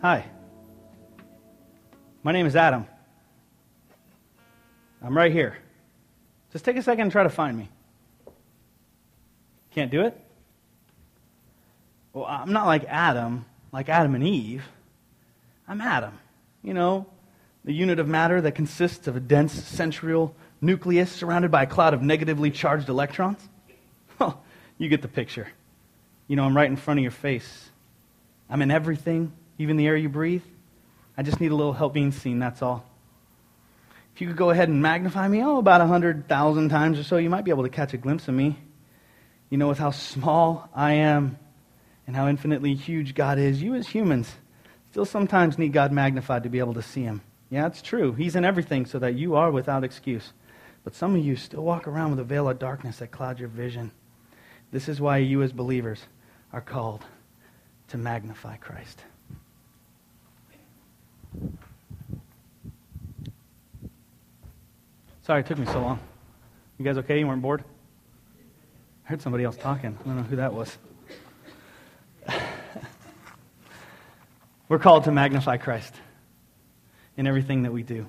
Hi. My name is Adam. I'm right here. Just take a second and try to find me. Can't do it? Well, I'm not like Adam and Eve. I'm Adam. You know, the unit of matter that consists of a dense centriole nucleus surrounded by a cloud of negatively charged electrons. Oh, you get the picture. You know, I'm right in front of your face. I'm in everything, even the air you breathe. I just need a little help being seen, that's all. If you could go ahead and magnify me, about 100,000 times or so, you might be able to catch a glimpse of me. You know, with how small I am and how infinitely huge God is, you as humans still sometimes need God magnified to be able to see Him. Yeah, it's true. He's in everything so that you are without excuse. But some of you still walk around with a veil of darkness that clouds your vision. This is why you as believers are called to magnify Christ. Sorry it took me so long. You guys okay? You weren't bored? I heard somebody else talking. I don't know who that was. We're called to magnify Christ in everything that we do.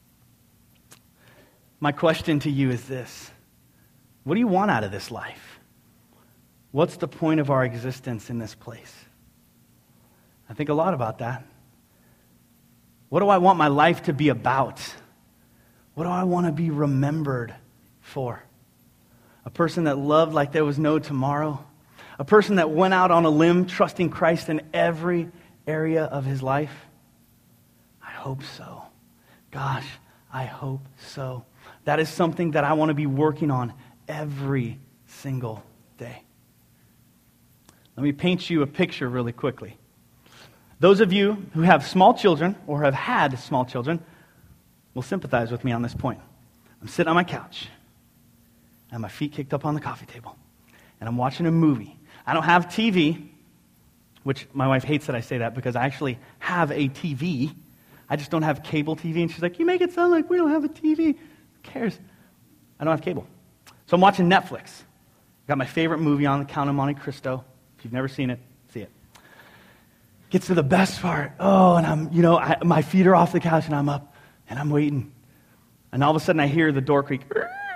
My question to you is this. What do you want out of this life? What's the point of our existence in this place? I think a lot about that. What do I want my life to be about? What do I want to be remembered for? A person that loved like there was no tomorrow? A person that went out on a limb trusting Christ in every area of his life? I hope so. Gosh, I hope so. That is something that I want to be working on every single day. Let me paint you a picture really quickly. Those of you who have small children or have had small children will sympathize with me on this point. I'm sitting on my couch. I have my feet kicked up on the coffee table. And I'm watching a movie. I don't have TV, which my wife hates that I say that because I actually have a TV. I just don't have cable TV. And she's like, you make it sound like we don't have a TV. Who cares? I don't have cable. So I'm watching Netflix. Got my favorite movie on, The Count of Monte Cristo. If you've never seen it, see it. Gets to the best part. Oh, and I'm, my feet are off the couch and I'm up and I'm waiting. And all of a sudden I hear the door creak.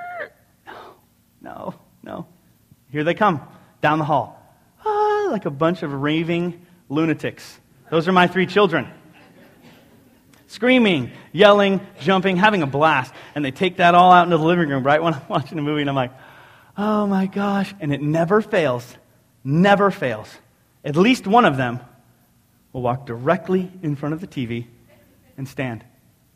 No. Here they come down the hall. Like a bunch of raving lunatics. Those are my 3 children. Screaming, yelling, jumping, having a blast. And they take that all out into the living room right when I'm watching the movie. And I'm like, oh my gosh. And it never fails. At least one of them will walk directly in front of the TV and stand.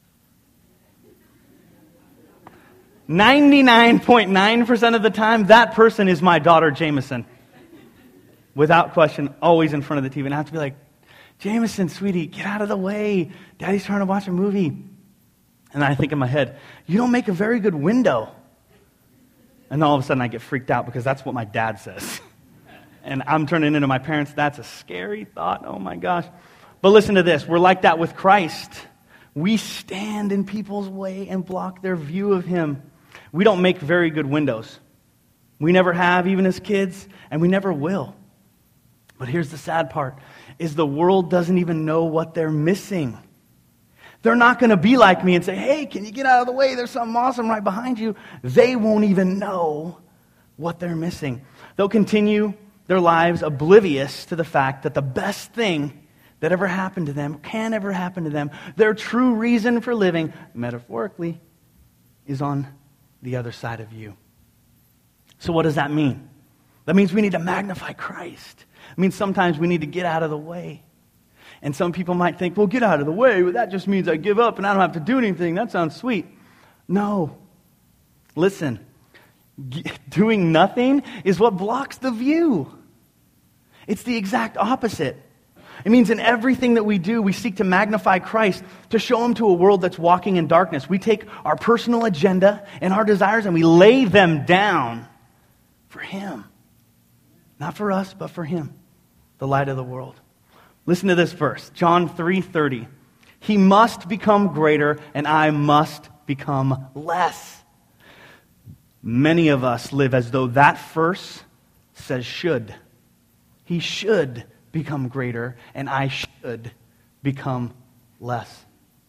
99.9% of the time, that person is my daughter, Jameson. Without question, always in front of the TV. And I have to be like, Jameson, sweetie, get out of the way. Daddy's trying to watch a movie. And then I think in my head, you don't make a very good window. And all of a sudden I get freaked out because that's what my dad says. And I'm turning into my parents. That's a scary thought. Oh my gosh. But listen to this. We're like that with Christ. We stand in people's way and block their view of Him. We don't make very good windows. We never have, even as kids, and we never will. But here's the sad part, is the world doesn't even know what they're missing. They're not going to be like me and say, hey, can you get out of the way? There's something awesome right behind you. They won't even know what they're missing. They'll continue their lives oblivious to the fact that the best thing that ever happened to them, can ever happen to them, their true reason for living, metaphorically, is on the other side of you. So what does that mean? That means we need to magnify Christ. It means sometimes we need to get out of the way. And some people might think, well, get out of the way. Well, that just means I give up and I don't have to do anything. That sounds sweet. No. Listen, doing nothing is what blocks the view. It's the exact opposite. It means in everything that we do, we seek to magnify Christ, to show Him to a world that's walking in darkness. We take our personal agenda and our desires and we lay them down for Him. Not for us, but for Him, the light of the world. Listen to this verse, John 3:30. He must become greater and I must become less. Many of us live as though that verse says should. He should become greater and I should become less.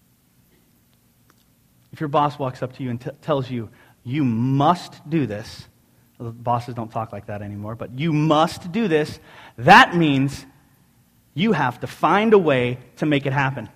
If your boss walks up to you and tells you, you must do this, well, bosses don't talk like that anymore, but you must do this, that means you have to find a way to make it happen.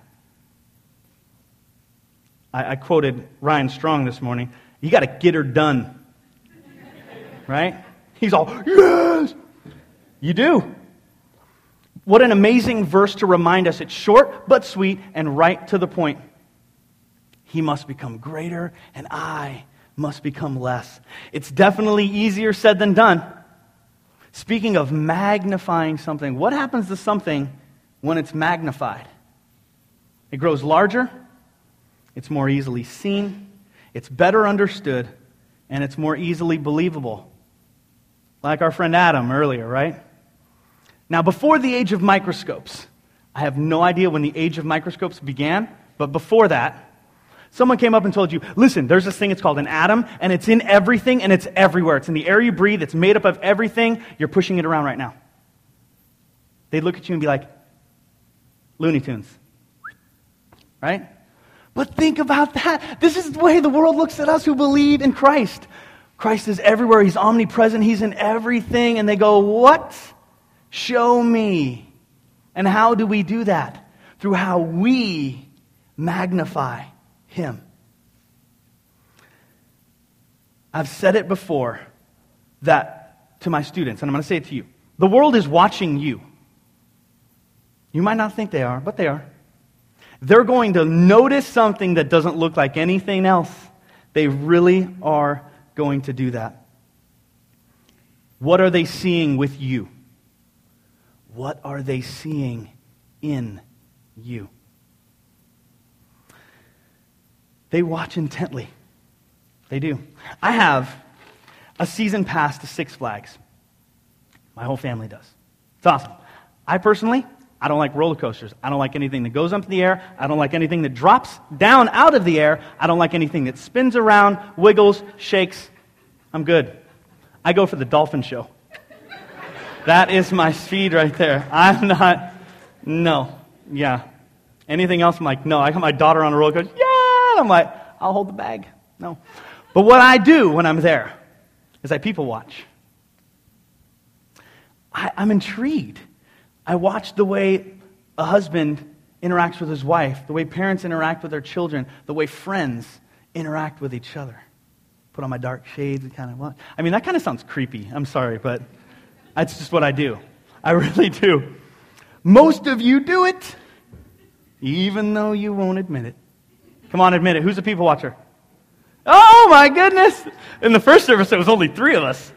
I quoted Ryan Strong this morning. You got to get her done. Right? He's all, yes! You do. What an amazing verse to remind us. It's short but sweet and right to the point. He must become greater and I must become less. It's definitely easier said than done. Speaking of magnifying something, what happens to something when it's magnified? It grows larger. It's more easily seen, it's better understood, and it's more easily believable. Like our friend Adam earlier, right? Now, before the age of microscopes, I have no idea when the age of microscopes began, but before that, someone came up and told you, listen, there's this thing, it's called an atom, and it's in everything, and it's everywhere. It's in the air you breathe, it's made up of everything, you're pushing it around right now. They'd look at you and be like, Looney Tunes. Right? But think about that. This is the way the world looks at us who believe in Christ. Christ is everywhere. He's omnipresent. He's in everything. And they go, what? Show me. And how do we do that? Through how we magnify Him. I've said it before that to my students, and I'm going to say it to you. The world is watching you. You might not think they are, but they are. They're going to notice something that doesn't look like anything else. They really are going to do that. What are they seeing with you? What are they seeing in you? They watch intently. They do. I have a season pass to Six Flags. My whole family does. It's awesome. I personally, I don't like roller coasters. I don't like anything that goes up in the air. I don't like anything that drops down out of the air. I don't like anything that spins around, wiggles, shakes. I'm good. I go for the dolphin show. That is my speed right there. I'm not, no, yeah. Anything else, I'm like, no. I got my daughter on a roller coaster, yeah! I'm like, I'll hold the bag. No. But what I do when I'm there is I people watch. I'm intrigued. I watch the way a husband interacts with his wife, the way parents interact with their children, the way friends interact with each other. Put on my dark shades and kind of watch. I mean, that kind of sounds creepy. I'm sorry, but that's just what I do. I really do. Most of you do it, even though you won't admit it. Come on, admit it. Who's a people watcher? Oh, my goodness. In the first service, there was only 3 of us.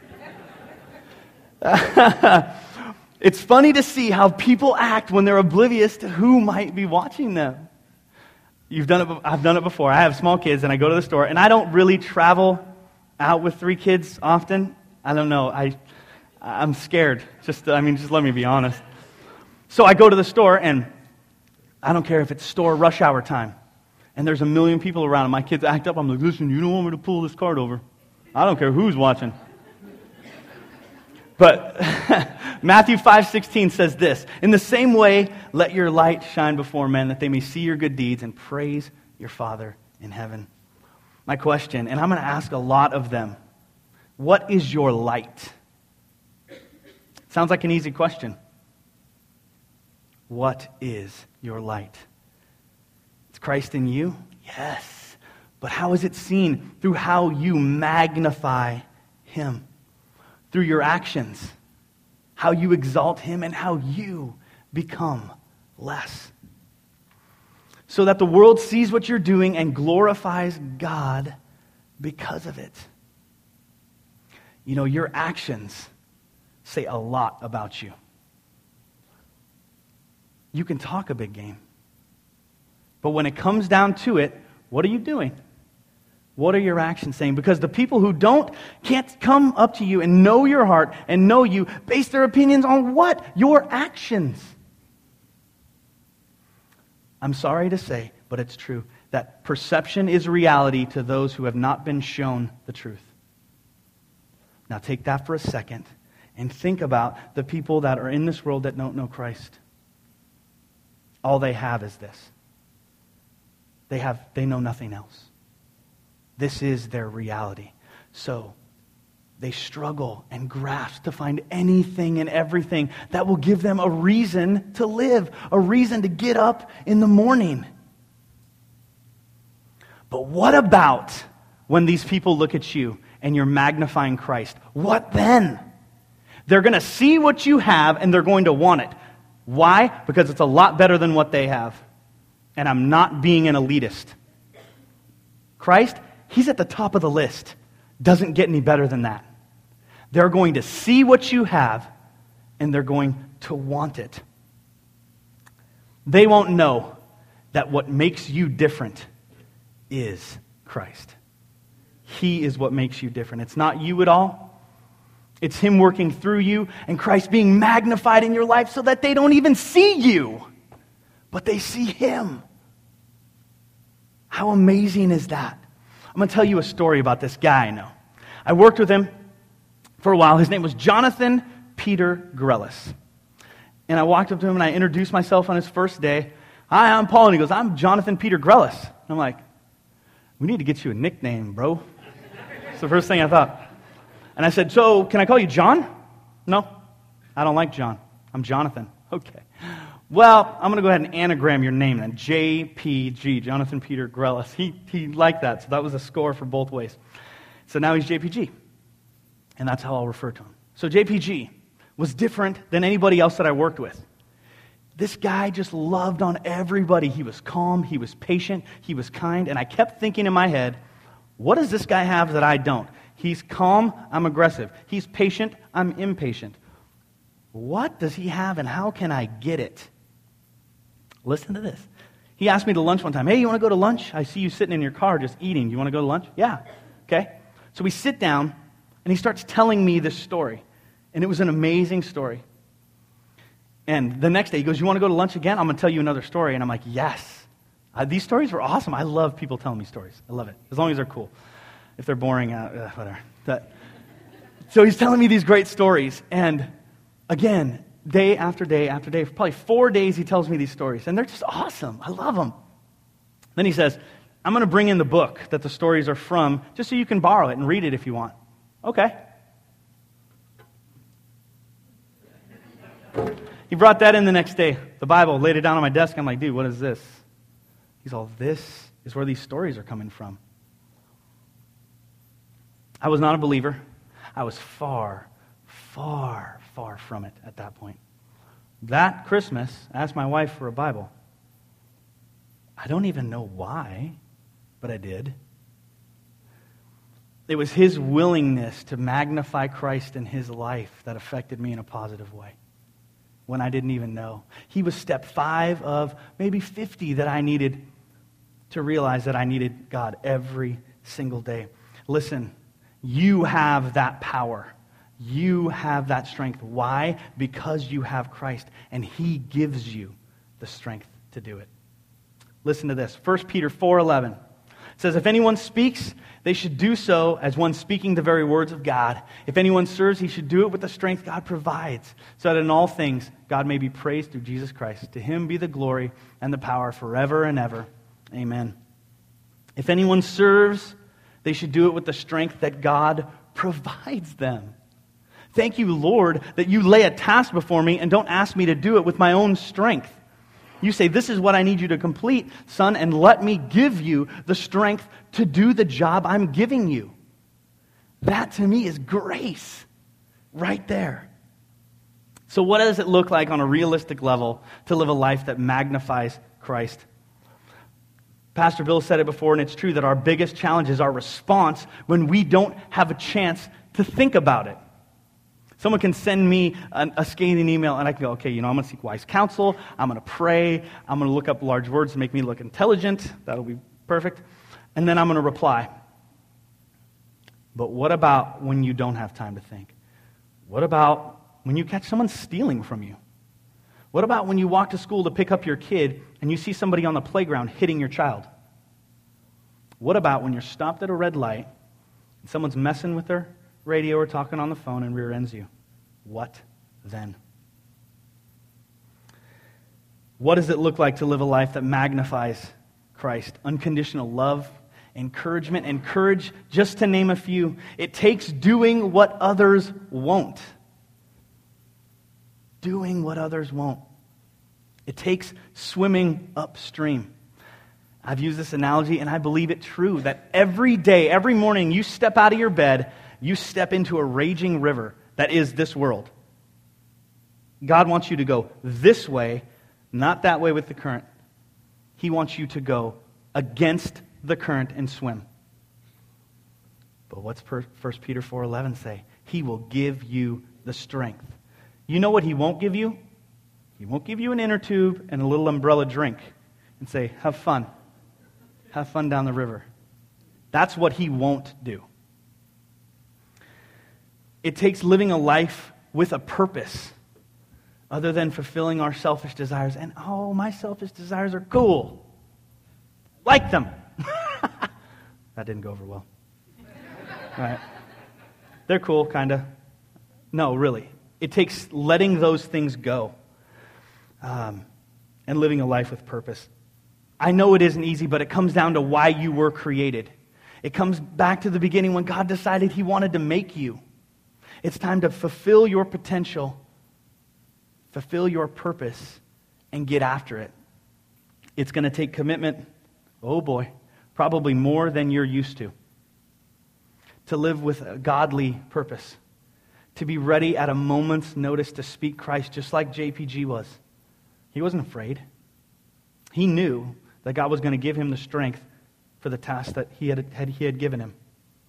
It's funny to see how people act when they're oblivious to who might be watching them. I've done it before. I have small kids, and I go to the store, and I don't really travel out with 3 kids often. I don't know. I'm scared. Just let me be honest. So I go to the store, and I don't care if it's store rush hour time, and there's a million people around, and my kids act up. I'm like, listen, you don't want me to pull this cart over. I don't care who's watching. But Matthew 5:16 says this, in the same way, let your light shine before men, that they may see your good deeds and praise your Father in heaven. My question, and I'm going to ask a lot of them, what is your light? Sounds like an easy question. What is your light? Is Christ in you? Yes. But how is it seen? Through how you magnify Him. Through your actions. How you exalt Him and how you become less. So that the world sees what you're doing and glorifies God because of it. You know, your actions say a lot about you. You can talk a big game. But when it comes down to it, what are you doing? What are your actions saying? Because the people who can't come up to you and know your heart and know you base their opinions on what? Your actions. I'm sorry to say, but it's true, that perception is reality to those who have not been shown the truth. Now take that for a second and think about the people that are in this world that don't know Christ. all they have is this. They know nothing else. This is their reality. So they struggle and grasp to find anything and everything that will give them a reason to live, a reason to get up in the morning. But what about when these people look at you and you're magnifying Christ? What then? They're going to see what you have and they're going to want it. Why? Because it's a lot better than what they have. And I'm not being an elitist. Christ, He's at the top of the list. Doesn't get any better than that. They're going to see what you have and they're going to want it. They won't know that what makes you different is Christ. He is what makes you different. It's not you at all. It's Him working through you and Christ being magnified in your life so that they don't even see you, but they see Him. How amazing is that? I'm going to tell you a story about this guy I know. I worked with him for a while. His name was Jonathan Peter Grelis. And I walked up to him and I introduced myself on his first day. Hi, I'm Paul. And he goes, I'm Jonathan Peter Grelis. And I'm like, we need to get you a nickname, bro. It's the first thing I thought. And I said, so can I call you John? No, I don't like John. I'm Jonathan. Okay. Well, I'm going to go ahead and anagram your name then. JPG, Jonathan Peter Grelis. He liked that, so that was a score for both ways. So now he's JPG. And that's how I'll refer to him. So JPG was different than anybody else that I worked with. This guy just loved on everybody. He was calm, he was patient, he was kind, and I kept thinking in my head, what does this guy have that I don't? He's calm, I'm aggressive. He's patient, I'm impatient. What does he have and how can I get it? Listen to this. He asked me to lunch one time. Hey, you want to go to lunch? I see you sitting in your car just eating. You want to go to lunch? Yeah. Okay. So we sit down, and he starts telling me this story. And it was an amazing story. And the next day, he goes, you want to go to lunch again? I'm going to tell you another story. And I'm like, yes. These stories were awesome. I love people telling me stories. I love it. As long as they're cool. If they're boring, whatever. So he's telling me these great stories. And again, day after day after day, for probably 4 days, he tells me these stories. And they're just awesome. I love them. Then he says, I'm going to bring in the book that the stories are from, just so you can borrow it and read it if you want. Okay. He brought that in the next day. The Bible, laid it down on my desk. I'm like, dude, what is this? He's all, this is where these stories are coming from. I was not a believer. I was far, far, far from it at that point. That Christmas, I asked my wife for a Bible. I don't even know why, but I did. It was his willingness to magnify Christ in his life that affected me in a positive way when I didn't even know. He was step 5 of maybe 50 that I needed to realize that I needed God every single day. Listen, you have that power. You have that strength. Why? Because you have Christ, and He gives you the strength to do it. Listen to this. 1 Peter 4:11. It says, if anyone speaks, they should do so as one speaking the very words of God. If anyone serves, he should do it with the strength God provides, so that in all things God may be praised through Jesus Christ. To Him be the glory and the power forever and ever. Amen. If anyone serves, they should do it with the strength that God provides them. Thank you, Lord, that you lay a task before me and don't ask me to do it with my own strength. You say, this is what I need you to complete, son, and let me give you the strength to do the job I'm giving you. That to me is grace right there. So what does it look like on a realistic level to live a life that magnifies Christ? Pastor Bill said it before, and it's true that our biggest challenge is our response when we don't have a chance to think about it. Someone can send me a scathing email, and I can go, okay, I'm going to seek wise counsel. I'm going to pray. I'm going to look up large words to make me look intelligent. That'll be perfect. And then I'm going to reply. But what about when you don't have time to think? What about when you catch someone stealing from you? What about when you walk to school to pick up your kid and you see somebody on the playground hitting your child? What about when you're stopped at a red light and someone's messing with their radio or talking on the phone and rear ends you? What then? What does it look like to live a life that magnifies Christ? Unconditional love, encouragement, and courage, just to name a few. It takes doing what others won't. Doing what others won't. It takes swimming upstream. I've used this analogy, and I believe it true, that every day, every morning, you step out of your bed, you step into a raging river that is this world. God wants you to go this way, not that way with the current. He wants you to go against the current and swim. But what's 1 Peter 4:11 say? He will give you the strength. You know what He won't give you? He won't give you an inner tube and a little umbrella drink and say, have fun. Have fun down the river. That's what He won't do. It takes living a life with a purpose other than fulfilling our selfish desires. And my selfish desires are cool. Like them. That didn't go over well. All right. They're cool, kind of. No, really. It takes letting those things go and living a life with purpose. I know it isn't easy, but it comes down to why you were created. It comes back to the beginning when God decided He wanted to make you. It's time to fulfill your potential, fulfill your purpose, and get after it. It's going to take commitment, oh boy, probably more than you're used to live with a godly purpose, to be ready at a moment's notice to speak Christ, just like JPG was. He wasn't afraid. He knew that God was going to give him the strength for the task that he had given him.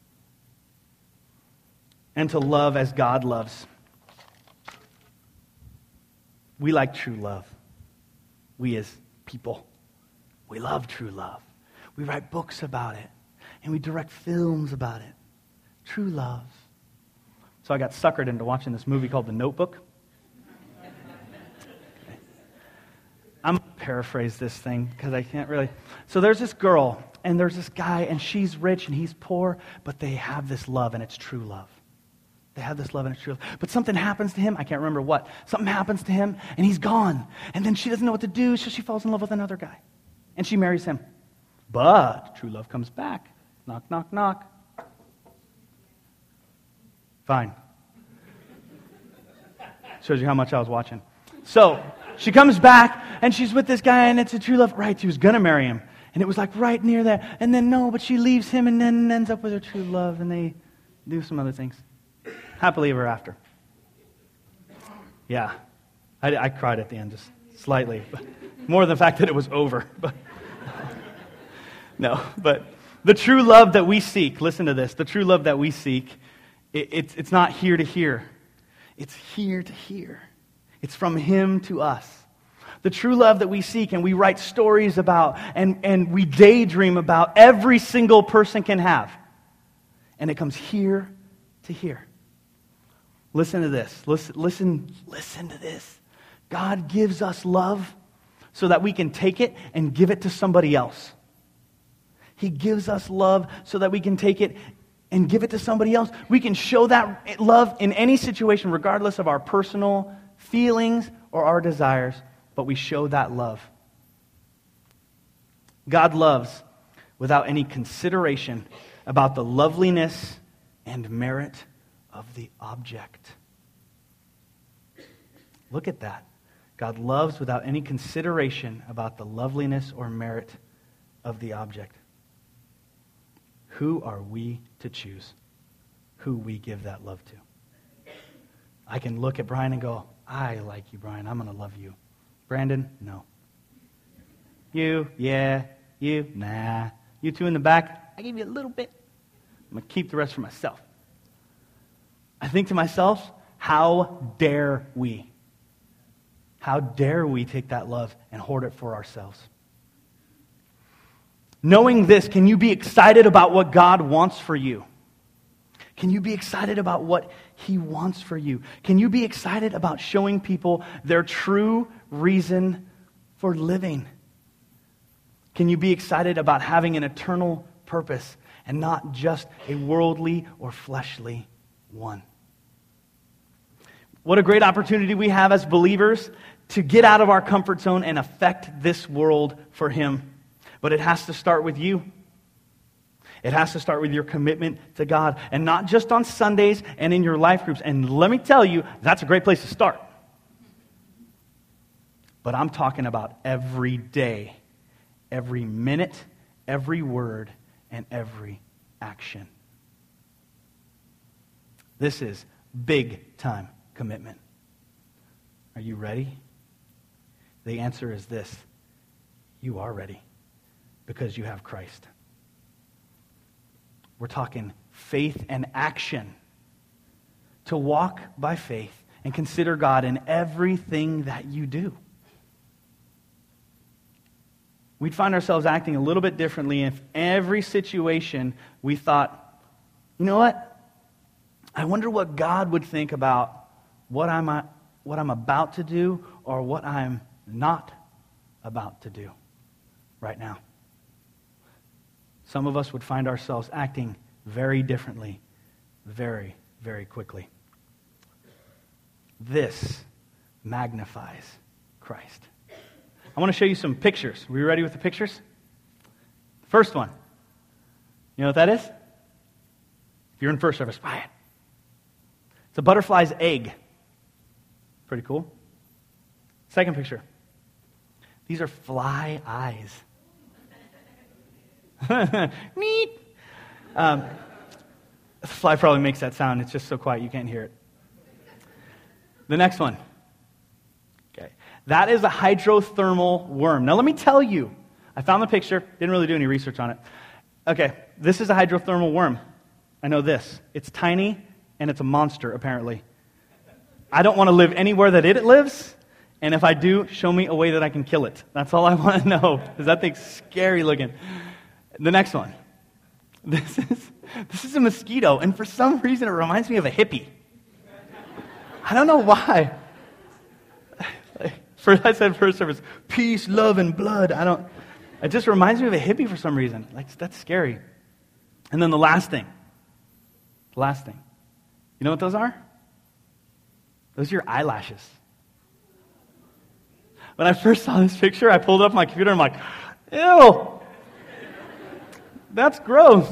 And to love as God loves. We like true love. We as people, we love true love. We write books about it, and we direct films about it. True love. So I got suckered into watching this movie called The Notebook. I'm going to paraphrase this thing because I can't really. So there's this girl, and there's this guy, and she's rich, and he's poor, but they have this love, and it's true love. They have this love, and it's true love. But something happens to him. I can't remember what. Something happens to him, and he's gone. And then she doesn't know what to do, so she falls in love with another guy. And she marries him. But true love comes back. Knock, knock, knock. Fine. Shows you how much I was watching. So she comes back, and she's with this guy, and it's a true love. Right, she was going to marry him. And it was like right near there. And then no, but she leaves him and then ends up with her true love, and they do some other things. Happily ever after. Yeah. I cried at the end, just slightly. But more than the fact that it was over. But no, but the true love that we seek, listen to this, the true love that we seek, it's not here to here. It's here to here. It's from Him to us. The true love that we seek and we write stories about and we daydream about, every single person can have. And it comes here to here. Listen to this. Listen to this. God gives us love so that we can take it and give it to somebody else. He gives us love so that we can take it and give it to somebody else. We can show that love in any situation, regardless of our personal feelings or our desires, but we show that love. God loves without any consideration about the loveliness and merit of the object. Look at that. God loves without any consideration about the loveliness or merit of the object. Who are we to choose who we give that love to? I can look at Brian and go, I like you, Brian. I'm going to love you. Brandon, no. You, yeah. You, nah. You two in the back, I give you a little bit. I'm going to keep the rest for myself. I think to myself, how dare we? How dare we take that love and hoard it for ourselves? Knowing this, can you be excited about what God wants for you? Can you be excited about what He wants for you? Can you be excited about showing people their true reason for living? Can you be excited about having an eternal purpose and not just a worldly or fleshly one? What a great opportunity we have as believers to get out of our comfort zone and affect this world for Him. But it has to start with you. It has to start with your commitment to God. And not just on Sundays and in your life groups. And let me tell you, that's a great place to start. But I'm talking about every day, every minute, every word, and every action. This is big time commitment. Are you ready? The answer is this. You are ready because you have Christ. We're talking faith and action. To walk by faith and consider God in everything that you do. We'd find ourselves acting a little bit differently if every situation we thought, you know what? I wonder what God would think about what I'm about to do or what I'm not about to do right now. Some of us would find ourselves acting very differently, very, very quickly. This magnifies Christ. I want to show you some pictures. Are we ready with the pictures? First one. You know what that is? If you're in first service, buy it. It's a butterfly's egg. Pretty cool. Second picture. These are fly eyes. Neat. The fly probably makes that sound. It's just so quiet you can't hear it. The next one. Okay. That is a hydrothermal worm. Now let me tell you. I found the picture. Didn't really do any research on it. Okay. This is a hydrothermal worm. I know this. It's tiny and it's a monster, apparently. I don't want to live anywhere that it lives. And if I do, show me a way that I can kill it. That's all I want to know. Because that thing's scary looking. The next one. This is a mosquito, and for some reason it reminds me of a hippie. I don't know why. I said first service, peace, love, and blood. It just reminds me of a hippie for some reason. Like, that's scary. And then the last thing. You know what those are? Those are your eyelashes. When I first saw this picture, I pulled it up on my computer and I'm like, ew. That's gross.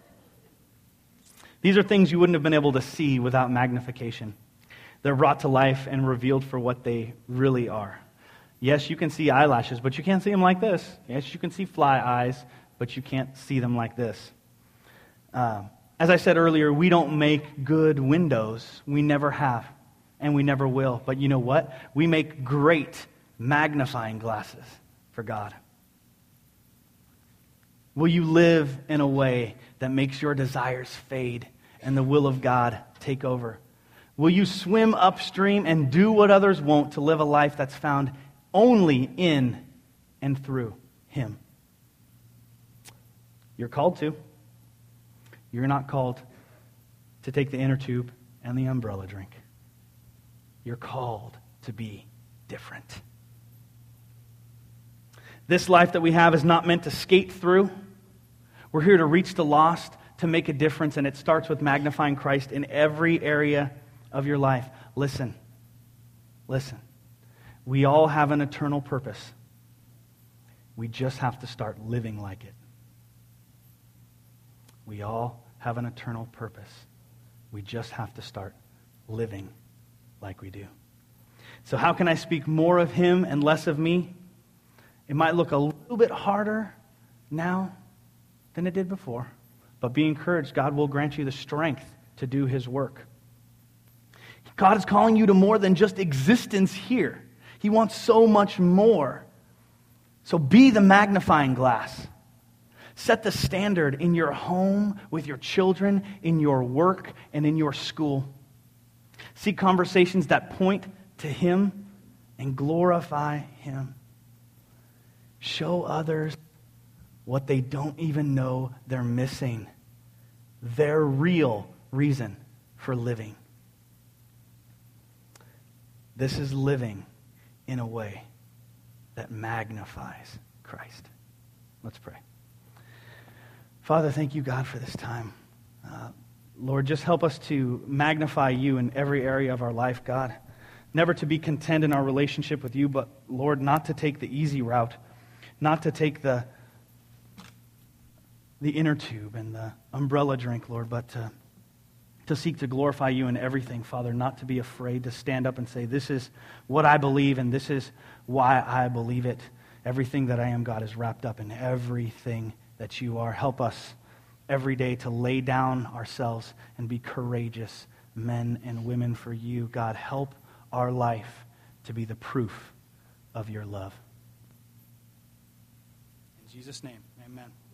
These are things you wouldn't have been able to see without magnification. They're brought to life and revealed for what they really are. Yes, you can see eyelashes, but you can't see them like this. Yes, you can see fly eyes, but you can't see them like this. As I said earlier, we don't make good windows. We never have, and we never will. But you know what? We make great magnifying glasses for God. Will you live in a way that makes your desires fade and the will of God take over? Will you swim upstream and do what others won't to live a life that's found only in and through Him? You're called to. You're not called to take the inner tube and the umbrella drink. You're called to be different. This life that we have is not meant to skate through. We're here to reach the lost, to make a difference, and it starts with magnifying Christ in every area of your life. Listen. We all have an eternal purpose. We just have to start living like it. We all have an eternal purpose. We just have to start living like we do. So how can I speak more of Him and less of me? It might look a little bit harder now than it did before. But be encouraged. God will grant you the strength to do His work. God is calling you to more than just existence here. He wants so much more. So be the magnifying glass. Set the standard in your home, with your children, in your work, and in your school. Seek conversations that point to Him and glorify Him. Show others what they don't even know they're missing. Their real reason for living. This is living in a way that magnifies Christ. Let's pray. Father, thank you, God, for this time. Lord, just help us to magnify you in every area of our life, God. never to be content in our relationship with you, but, Lord, not to take the easy route, not to take the inner tube and the umbrella drink, Lord, but to seek to glorify you in everything, Father, not to be afraid to stand up and say, this is what I believe and this is why I believe it. Everything that I am, God, is wrapped up in everything that you are. Help us every day to lay down ourselves and be courageous men and women for you. God, help our life to be the proof of your love. In Jesus' name, amen.